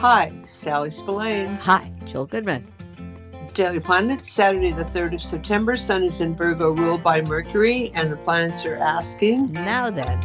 Hi, Sally Spillane. Hi, Jill Goodman. Daily Planets, Saturday the 3rd of September. Sun is in Virgo, ruled by Mercury, and the planets are asking. Now then.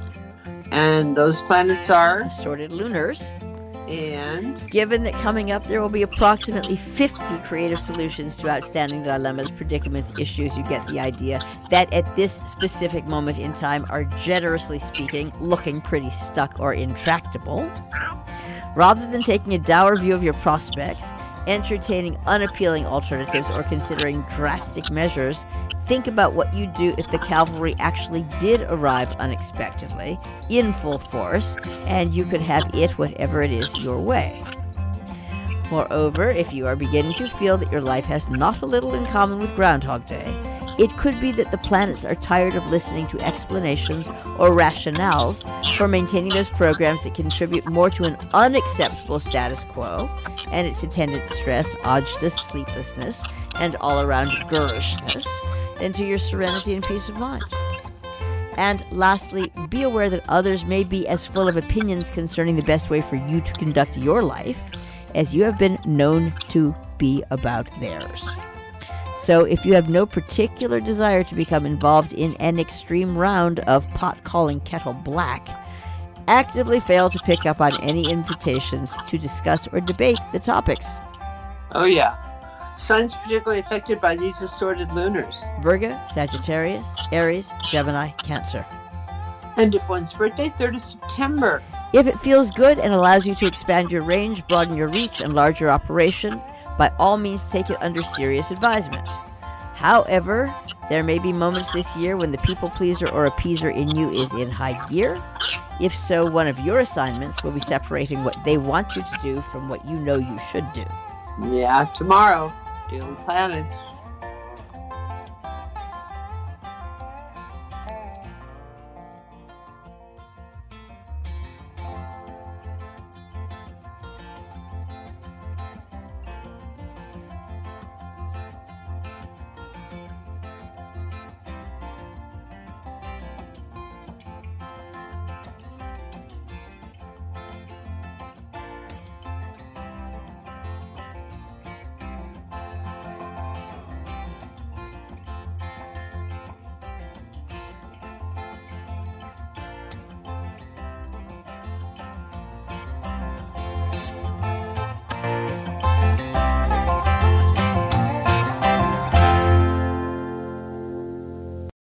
And those planets are? Assorted lunars. And? Given that coming up there will be approximately 50 creative solutions to outstanding dilemmas, predicaments, issues, you get the idea, that at this specific moment in time are, generously speaking, looking pretty stuck or intractable. Rather than taking a dour view of your prospects, entertaining unappealing alternatives, or considering drastic measures, think about what you'd do if the cavalry actually did arrive unexpectedly, in full force, and you could have it whatever it is your way. Moreover, if you are beginning to feel that your life has not a little in common with Groundhog Day, it could be that the planets are tired of listening to explanations or rationales for maintaining those programs that contribute more to an unacceptable status quo and its attendant stress, agita, sleeplessness, and all-around girlishness than to your serenity and peace of mind. And lastly, be aware that others may be as full of opinions concerning the best way for you to conduct your life as you have been known to be about theirs. So if you have no particular desire to become involved in an extreme round of pot calling kettle black, actively fail to pick up on any invitations to discuss or debate the topics. Oh yeah. Sun's particularly affected by these assorted lunars. Virgo, Sagittarius, Aries, Gemini, Cancer. And if one's birthday, 3rd of September. If it feels good and allows you to expand your range, broaden your reach, enlarge your operation, by all means take it under serious advisement. However, there may be moments this year when the people pleaser or appeaser in you is in high gear. If so, one of your assignments will be separating what they want you to do from what you know you should do. Yeah, tomorrow, Daily Planets.